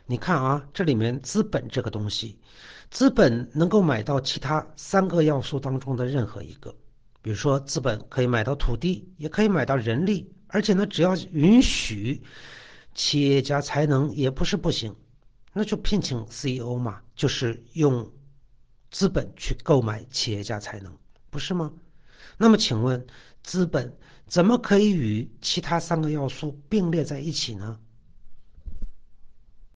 你看啊，这里面资本这个东西，资本能够买到其他三个要素当中的任何一个。比如说，资本可以买到土地，也可以买到人力，而且呢，只要允许企业家才能，也不是不行。那就聘请 CEO 嘛，就是用资本去购买企业家才能，不是吗？那么请问，资本怎么可以与其他三个要素并列在一起呢？